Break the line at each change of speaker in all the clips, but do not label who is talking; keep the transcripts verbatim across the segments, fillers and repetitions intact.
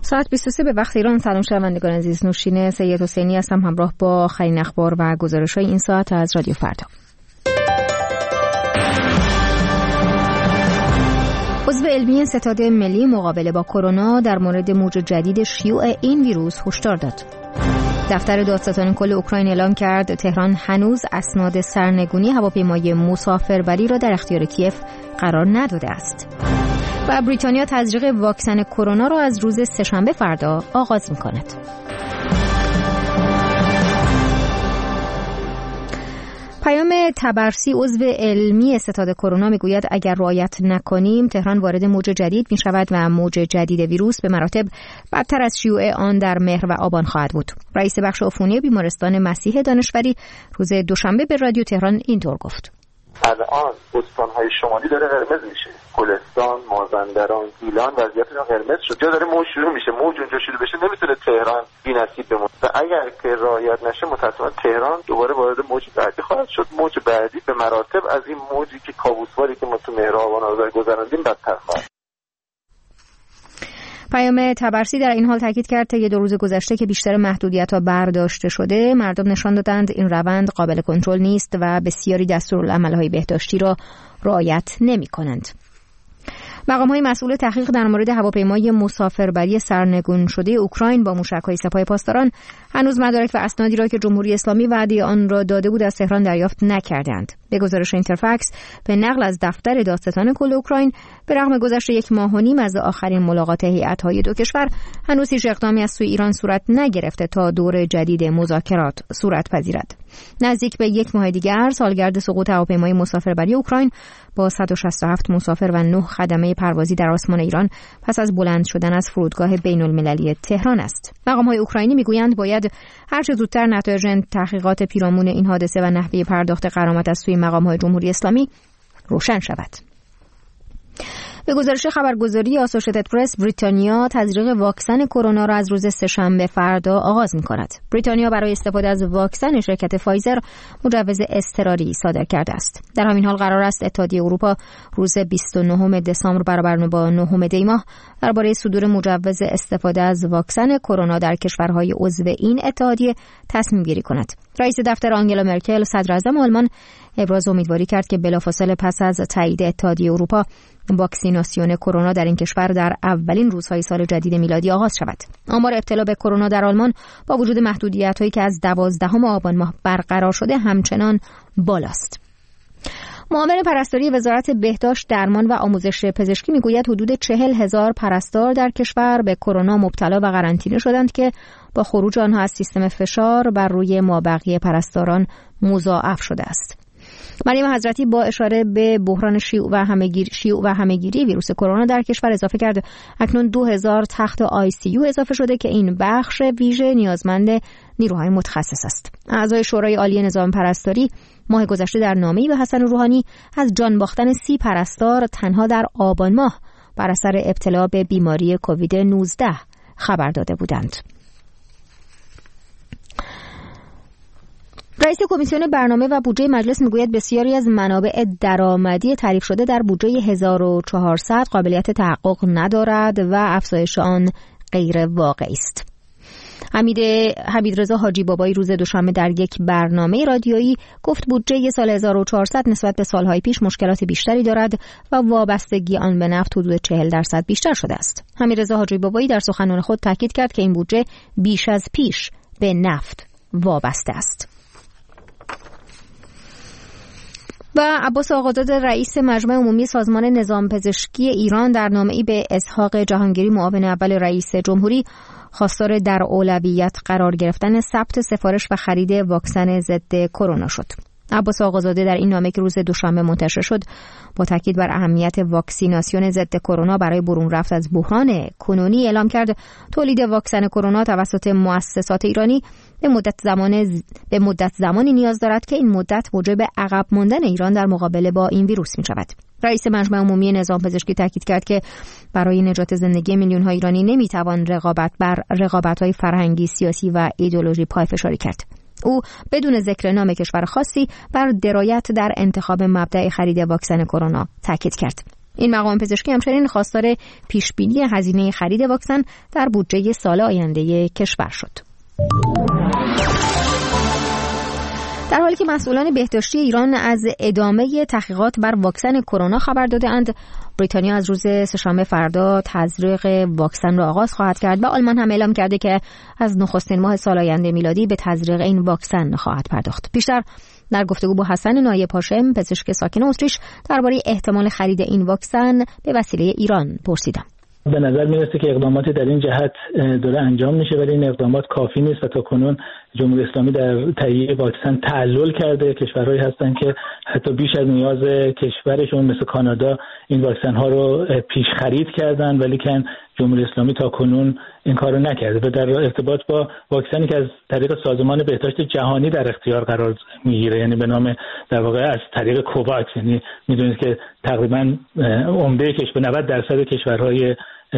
ساعت بیست و سه به وقت ایران. سلام شنوندگان عزیز، نوشین سید حسینی هستم همراه با آخرین اخبار و گزارش‌های این ساعت از رادیو فردا. عضو علمی ستاد ملی مقابله با کرونا در مورد موج جدید شیوع این ویروس هشدار داد. دفتر دادستان کل اوکراین اعلام کرد تهران هنوز اسناد سرنگونی هواپیمای مسافربری را در اختیار کیف قرار نداده است. و بریتانیا تزریق واکسن کرونا را از روز سه‌شنبه فردا آغاز می‌کند. پیام طبرسی عضو علمی ستاد کرونا میگوید اگر رعایت نکنیم تهران وارد موج جدید می شود و موج جدید ویروس به مراتب بدتر از شیوع آن در مهر و آبان خواهد بود. رئیس بخش عفونی بیمارستان مسیح دانشوری روز دوشنبه به رادیو تهران اینطور گفت:
الان استان‌های شمالی داره قرمز میشه، گلستان، مازندران، گیلان وضعیتشون قرمز شد. جا داره موج شروع میشه، موج اونجا شروع بشه نمیتونه تهران بی‌نصیب بمونه و اگر که رعایت نشه متأسفانه تهران دوباره وارد موج بعدی خواهد شد. موج بعدی به مراتب از این موجی که کابوسواری که ما تو مهر و آبان آذر گذراندیم بدتر خواهد.
پیام طبرسی در این حال تاکید کرد طی دو روز گذشته که بیشتر محدودیت‌ها برداشته شده، مردم نشان دادند این روند قابل کنترل نیست و بسیاری دستورالعمل‌های بهداشتی را رعایت نمی‌کنند. مقام‌های مسئول تحقیق در مورد هواپیمای مسافربری سرنگون شده اوکراین با موشک‌های سپاه پاسداران هنوز مدارک و اسنادی را که جمهوری اسلامی وعده آن را داده بود از تهران دریافت نکردند. به گزارش اینترفکس به نقل از دفتر دادستان کل اوکراین، به رغم گذشت یک ماه و نیم از آخرین ملاقات هیئت‌های دو کشور، هنوز هیچ اقدامی از سوی ایران صورت نگرفته تا دور جدید مذاکرات صورت پذیرد. نزدیک به یک ماه دیگر سالگرد سقوط هواپیمای مسافربری اوکراین با صد و شصت و هفت مسافر و نه خدمه پروازی در آسمان ایران پس از بلند شدن از فرودگاه بین‌المللی تهران است. مقام‌های اوکراینی میگویند باید هر چه زودتر نتایج تحقیقات پیرامون این حادثه و نحوه پرداخت غرامت از سوی مقام‌های جمهوری اسلامی روشن شود. به گزارش خبرگزاری آسوشیتد پرس، بریتانیا تزریق واکسن کرونا را از روز سه‌شنبه فردا آغاز می‌کند. بریتانیا برای استفاده از واکسن شرکت فایزر مجوز اضطراری صادر کرده است. در همین حال قرار است اتحادیه اروپا روز بیست و نهم دسامبر برابر با نهم دی ماه درباره صدور مجوز استفاده از واکسن کرونا در کشورهای عضو این اتحادیه تصمیم گیری کند. رئیس دفتر آنگلا مرکل، صدر اعظم آلمان، ابراز امیدواری کرد که بلافاصله پس از تایید اتحادیه اروپا واکسیناسیون کرونا در این کشور در اولین روزهای سال جدید میلادی آغاز شود. آمار ابتلا به کرونا در آلمان با وجود محدودیت‌هایی که از دوازدهم آبان ماه برقرار شده همچنان بالاست. معاون پرستاری وزارت بهداشت، درمان و آموزش پزشکی میگوید حدود چهل هزار پرستار در کشور به کرونا مبتلا و قرنطینه شدند که با خروج آنها از سیستم فشار بر روی مابقی پرستاران مضاعف شده است. مریم حضرتی با اشاره به بحران شیوع و همه‌گیری شیوع و همه‌گیری ویروس کرونا در کشور اضافه کرد اکنون دو هزار تخت آی سی یو اضافه شده که این بخش ویژه نیازمند نیروهای متخصص است. اعضای شورای عالی نظام پرستاری ماه گذشته در نامه‌ای به حسن روحانی از جان باختن سی پرستار تنها در آبان ماه بر اثر ابتلا به بیماری کووید نوزده خبر داده بودند. رئیس کمیسیون برنامه و بودجه مجلس میگوید بسیاری از منابع درآمدی تعریف شده در بودجه هزار و چهارصد قابلیت تحقق ندارد و افزایش آن غیر واقعی است. حمید حمیدرضا حاجی بابایی روز دوشنبه در یک برنامه رادیویی گفت بودجه سال هزار و چهارصد نسبت به سالهای پیش مشکلات بیشتری دارد و وابستگی آن به نفت حدود چهل درصد بیشتر شده است. حمیدرضا حاجی بابایی در سخنان خود تاکید کرد که این بودجه بیش از پیش به نفت وابسته است. و عباس آقازاده رئیس مجمع عمومی سازمان نظام پزشکی ایران در نامه‌ای به اسحاق جهانگیری معاون اول رئیس جمهوری خواستار در اولویت قرار گرفتن ثبت سفارش و خرید واکسن ضد کرونا شد. عباس آقازاده در این نامه که روز دوشنبه منتشر شد با تاکید بر اهمیت واکسیناسیون ضد کرونا برای برون رفت از بحران کنونی اعلام کرد تولید واکسن کرونا توسط مؤسسات ایرانی به مدت زمان ز... به مدت زمانی نیاز دارد که این مدت موجب عقب ماندن ایران در مقابله با این ویروس می شود. رئیس مجمع عمومی نظام پزشکی تاکید کرد که برای نجات زندگی میلیون‌ها ایرانی نمیتوان رقابت بر رقابت‌های فرهنگی، سیاسی و ایدئولوژی پایفشاری کرد. او بدون ذکر نام کشور خاصی بر درایت در انتخاب مبدأ خرید واکسن کرونا تاکید کرد. این مقام پزشکی همچنین خواستار پیشبینی هزینه خرید واکسن در بودجه سال آینده کشور شد. در حالی که مسئولان بهداشتی ایران از ادامه تحقیقات بر واکسن کرونا خبر داده‌اند، بریتانیا از روز سه‌شنبه فردا تزریق واکسن را آغاز خواهد کرد و آلمان هم اعلام کرده که از نخستین ماه سال آینده میلادی به تزریق این واکسن خواهد پرداخت. بیشتر در گفتگو با حسن نایب هاشم، پزشک ساکن اتریش، درباره احتمال خرید این واکسن به وسیله ایران پرسیدم.
به نظر میرسه که اقداماتی در این جهت داره انجام میشه، ولی این اقدامات کافی نیست و تا کنون جمهوری اسلامی در تهیه واکسن تعلل کرده. کشورهایی هستن که حتی بیش از نیاز کشورشون مثل کانادا این واکسن ها رو پیش خرید کردن، ولی که جمهوری اسلامی تا کنون این کارو نکرده. و در ارتباط با واکسنی که از طریق سازمان بهداشت جهانی در اختیار قرار میگیره، یعنی به نام در واقع از طریق کوواکس، یعنی میدونید که تقریبا عمده کشور نود درصد کشورهای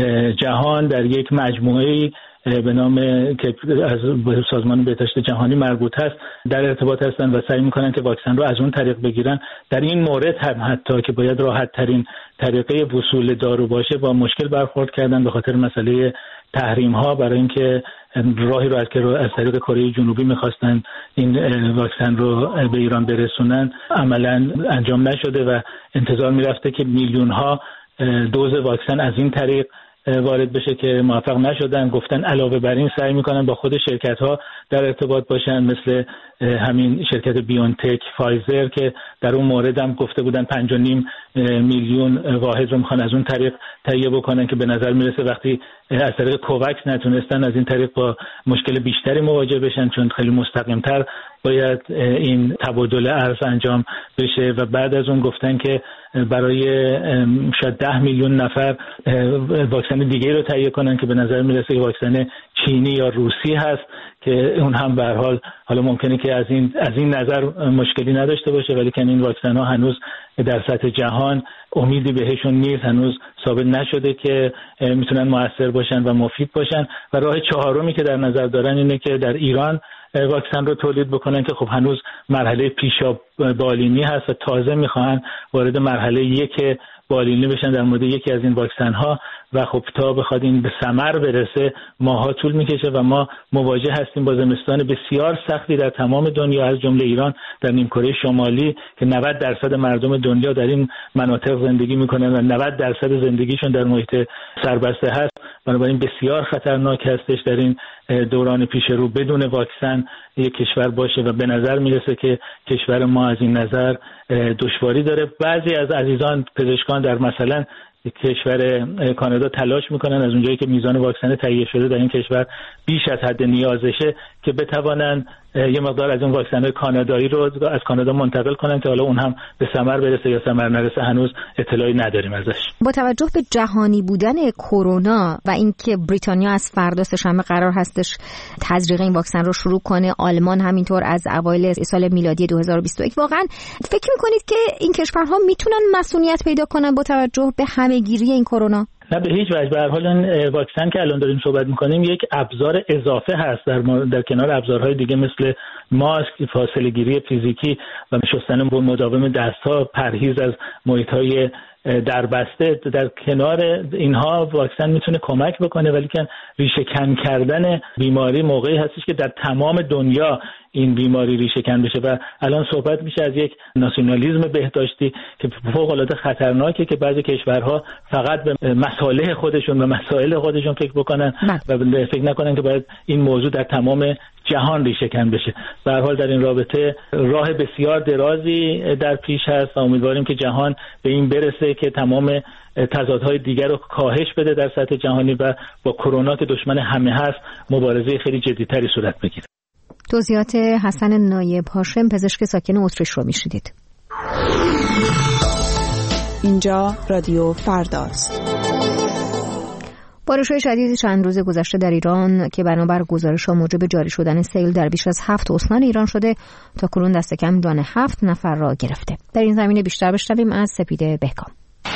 جهان در یک مجموعه به نام که از سازمان بهداشت جهانی مربوط هست در ارتباط هستن و سعی میکنن که واکسن رو از اون طریق بگیرن. در این مورد هم حتی که باید راحت ترین طریقه وصول دارو باشه با مشکل برخورد کردن به خاطر مسئله تحریم ها، برای اینکه راهی رو از که از طریق کره جنوبی میخواستن این واکسن رو به ایران برسونن عملا انجام نشده و انتظار میرفته که میلیون ها دوز واکسن از این طریق وارد بشه که موفق نشدن. گفتن علاوه بر این سعی میکنن با خود شرکت ها در ارتباط باشن، مثل همین شرکت بیونتک، فایزر که در اون مورد هم گفته بودن پنج و نیم میلیون واحد رو میخوان از اون طریق تهیه بکنن که به نظر میرسه وقتی از طریق کوواکس نتونستن از این طریق با مشکل بیشتری مواجه بشن، چون خیلی مستقیم‌تر باید این تبادل ارز انجام بشه. و بعد از اون گفتن که برای شاید ده میلیون نفر واکسن دیگه رو تهیه کنن که به نظر میرسه که واکسن چینی یا روسی هست که اون هم به هر حال حالا ممکنه که از این از این نظر مشکلی نداشته باشه، ولی که این واکسن ها هنوز در سطح جهان امیدی بهشون نیست، هنوز ثابت نشده که میتونن موثر باشن و مفید باشن. و راه چهارمی که در نظر دارن اینه که در ایران واکسن رو تولید بکنن که خب هنوز مرحله پیشا بالینی هست و تازه میخوان وارد مرحله یک بالینی بشن در مورد یکی از این واکسن ها و خب تا بخواد این به ثمر برسه ماها طول میکشه و ما مواجه هستیم با زمستان بسیار سختی در تمام دنیا، از جمله ایران در نیمکره شمالی که نود درصد مردم دنیا در این مناطق زندگی میکنن و نود درصد زندگیشون در محیط سربسته هست. بنابراین بسیار خطرناک هستش در این دوران پیش رو بدون واکسن یک کشور باشه و به نظر میرسه که کشور ما از این نظر دشواری داره. بعضی از عزیزان پزشکان در مثلا کشور کانادا تلاش میکنن از اونجایی که میزان واکسن تهیه شده در این کشور بیش از حد نیازشه که بتوانن یه مقدار از اون واکسن کانادایی رو از کانادا منتقل کنن که حالا اون هم به ثمر برسه یا ثمر نرسه هنوز اطلاعی نداریم ازش.
با توجه به جهانی بودن کرونا و اینکه بریتانیا از فردا سه‌شنبه قرار هستش تزریق این واکسن رو شروع کنه، آلمان همینطور از اوایل سال میلادی دو هزار و بیست و یک، واقعا فکر میکنید که این کشورها میتونن مسئولیت پیدا کنن با توجه به همه‌گیری این کرونا؟
نه به هیچ وجه. به هر حال این واکسن که الان داریم صحبت می‌کنیم یک ابزار اضافه هست در, در کنار ابزارهای دیگه مثل ماسک، فاصله گیری فیزیکی و شستن مداوم دست‌ها، پرهیز از محیط‌های دربسته. در کنار اینها واکسن میتونه کمک بکنه، ولی که ریشه کن کردن بیماری موقعی هستش که در تمام دنیا این بیماری ریشه کن بشه و الان صحبت میشه از یک ناسیونالیسم بهداشتی که فوق العاده خطرناکه که بعضی کشورها فقط به مصالح خودشون و مسائل خودشون فکر بکنن و فکر نکنن که باید این موضوع در تمام جهان ریشه کن بشه. به هر حال در این رابطه راه بسیار درازی در پیش هست و امیدواریم که جهان به این برسه که تمام تضادهای دیگر رو کاهش بده در سطح جهانی و با کرونا که دشمن همه هست مبارزه خیلی جدی‌تری صورت بگیره.
توضیحات حسن نایب هاشم، پزشک ساکن اتریش رو میشنیدید.
اینجا رادیو فرداست.
بارش‌های شدید چند روز گذشته در ایران که بنابر گزارش‌ها موجب جاری شدن سیل در بیش از هفت استان ایران شده تا کنون دست کم جان هفت نفر را گرفته. در این زمینه بیشتر بشنویم از سپیده بهکام.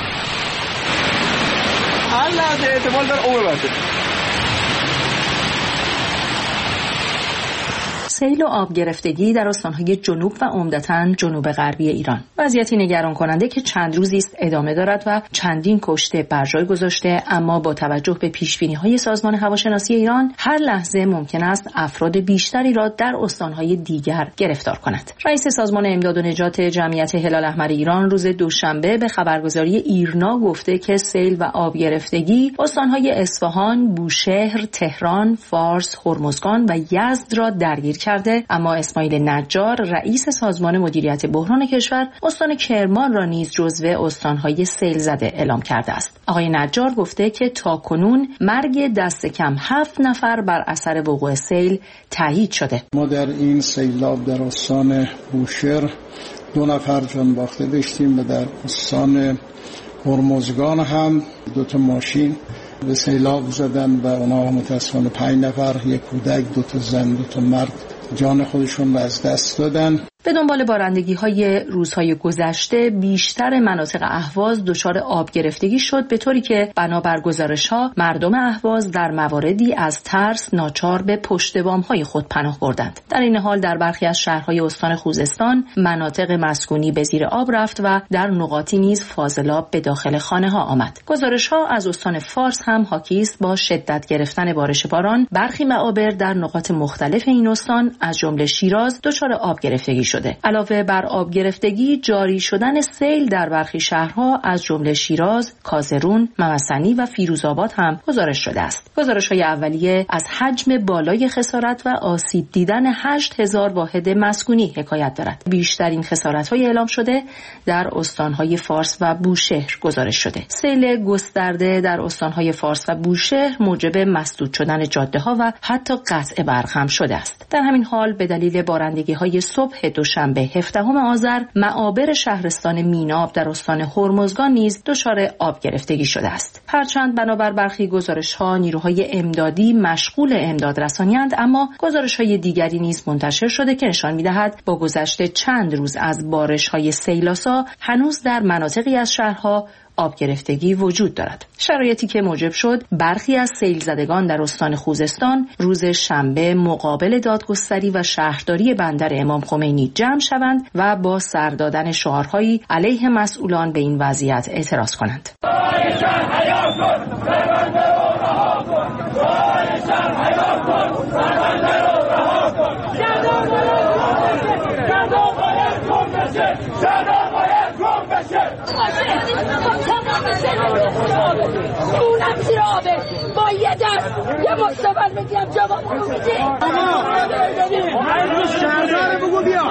الله احتمال داره او ببنده.
سیل و آب گرفتگی در استان‌های جنوب و عمدتاً جنوب غربی ایران. وضعیتی نگران کننده که چند روزی است ادامه دارد و چندین کشته بر جای گذاشته، اما با توجه به پیش‌بینی‌های سازمان هواشناسی ایران هر لحظه ممکن است افراد بیشتری را در استان‌های دیگر گرفتار کند. رئیس سازمان امداد و نجات جمعیت هلال احمر ایران روز دوشنبه به خبرگزاری ایرنا گفته که سیل و آب گرفتگی استان‌های اصفهان، بوشهر، تهران، فارس، هرمزگان و یزد را درگیر کرده، اما اسماعیل نجار رئیس سازمان مدیریت بحران کشور استان کرمان را نیز جزو استان‌های سیل زده اعلام کرده است. آقای نجار گفته که تاکنون مرگ دست کم هفت نفر بر اثر وقوع سیل تایید شده.
ما در این سیلاب در استان بوشهر دو نفر جان باخته داشتیم و در استان هرمزگان هم دو تا ماشین به سیلاب زدن و اونا متاسفانه پنج نفر، یک کودک، دو تا زن، دو تا مرد جان خودشون رو از دست دادن.
به دنبال بارندگی‌های روزهای گذشته بیشتر مناطق اهواز دچار آب گرفتگی شد، به طوری که بنابر گزارش‌ها مردم اهواز در مواردی از ترس ناچار به پشت بام‌های خود پناه بردند. در این حال در برخی از شهرهای استان خوزستان مناطق مسکونی به زیر آب رفت و در نقاطی نیز فاضلاب به داخل خانه‌ها آمد. گزارش‌ها از استان فارس هم حاکی است با شدت گرفتن بارش باران برخی معابر در نقاط مختلف این استان از جمله شیراز دچار آب گرفتگی شده. علاوه بر آب گرفتگی، جاری شدن سیل در برخی شهرها از جمله شیراز، کازرون، ممسنی و فیروزآباد هم گزارش شده است. گزارش‌های اولیه از حجم بالای خسارت و آسیب دیدن هشت هزار واحد مسکونی حکایت دارد. بیشترین خسارت‌های اعلام شده در استان‌های فارس و بوشهر گزارش شده. سیل گسترده در استان‌های فارس و بوشهر موجب مسدود شدن جاده‌ها و حتی قطع برق هم شده است. در همین حال به دلیل بارندگی‌های صبح دوشنبه هفدهم آذر معابر شهرستان میناب در استان هرمزگان نیز دچار آب گرفتگی شده است. هرچند بنابر برخی گزارش‌ها نیروهای امدادی مشغول امداد رسانی‌اند، اما گزارش‌های دیگری نیز منتشر شده که نشان می‌دهد با گذشت چند روز از بارش‌های سیل‌آسا هنوز در مناطقی از شهرها آب گرفتگی وجود دارد. شرایطی که موجب شد برخی از سیل زدگان در استان خوزستان روز شنبه مقابل دادگستری و شهرداری بندر امام خمینی جمع شوند و با سر دادن شعارهایی علیه مسئولان به این وضعیت اعتراض کنند.
اونم زیر آبه با یه دست یه مستقل میگیم جواب رو میگیم
شهردار بگو بیا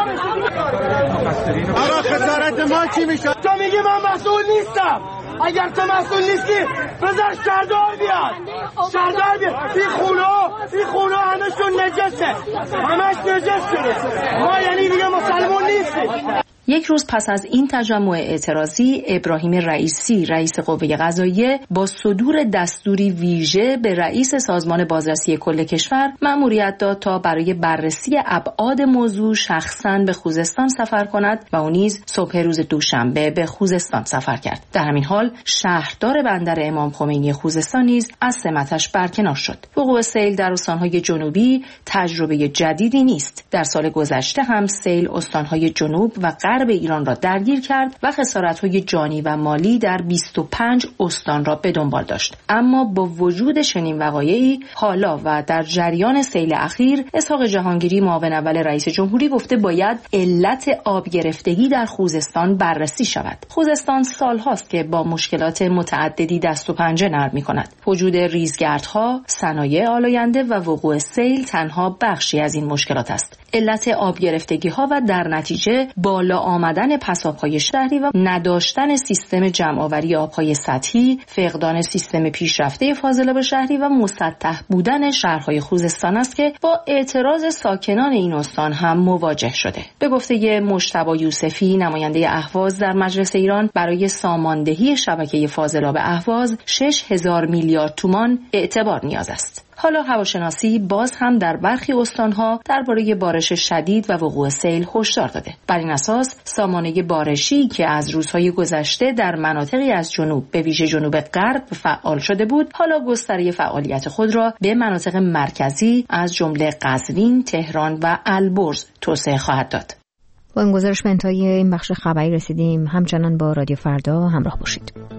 آقا خسارت ما چی میشه؟ تو میگی من مسئول نیستم. اگر تو مسئول نیستی بذار شهردار بیاد. شهردار بیاد. این خونه این خونه همشون نجسه، همش نجس شده. ما یعنی دیگه مسلمون نیستیم.
یک روز پس از این تجمع اعتراضی، ابراهیم رئیسی رئیس قوه قضاییه با صدور دستوری ویژه به رئیس سازمان بازرسی کل کشور مأموریت داد تا برای بررسی ابعاد موضوع شخصاً به خوزستان سفر کند و او نیز صبح روز دوشنبه به خوزستان سفر کرد. در همین حال شهردار بندر امام خمینی خوزستان نیز از سمتش برکنار شد. وقوع سیل در استان‌های جنوبی تجربه جدیدی نیست. در سال گذشته هم سیل استان‌های جنوب و غرب ایران را درگیر کرد و خسارت‌های جانی و مالی در بیست و پنج استان را به دنبال داشت. اما با وجود چنین وقایعی حالا و در جریان سیل اخیر، اسحاق جهانگیری معاون اول رئیس جمهوری گفته باید علت آب گرفتگی در خوزستان بررسی شود. خوزستان سال‌هاست که با مشکلات متعددی دست و پنجه نرم می‌کند. وجود ریزگردها، صنایع آلاینده و وقوع سیل تنها بخشی از این مشکلات است. علت آب گرفتگی‌ها و در نتیجه بالا آمدن پساب‌های شهری و نداشتن سیستم جمع‌آوری آب‌های سطحی، فقدان سیستم پیشرفته فاضلاب شهری و مسطح بودن شهرهای خوزستان است که با اعتراض ساکنان این استان هم مواجه شده. به گفته مجتبی یوسفی نماینده اهواز در مجلس ایران، برای ساماندهی شبکه فاضلاب اهواز شش هزار میلیارد تومان اعتبار نیاز است. حالا هواشناسی باز هم در برخی استانها درباره بارش شدید و وقوع سیل هشدار داده. بر این اساس سامانه بارشی که از روزهای گذشته در مناطقی از جنوب به ویژه جنوب غرب فعال شده بود، حالا گستره فعالیت خود را به مناطق مرکزی از جمله قزوین، تهران و البرز توسعه خواهد داد.
با این گزارش به انتهای این بخش خبری رسیدیم. همچنان با رادیو فردا همراه باشید.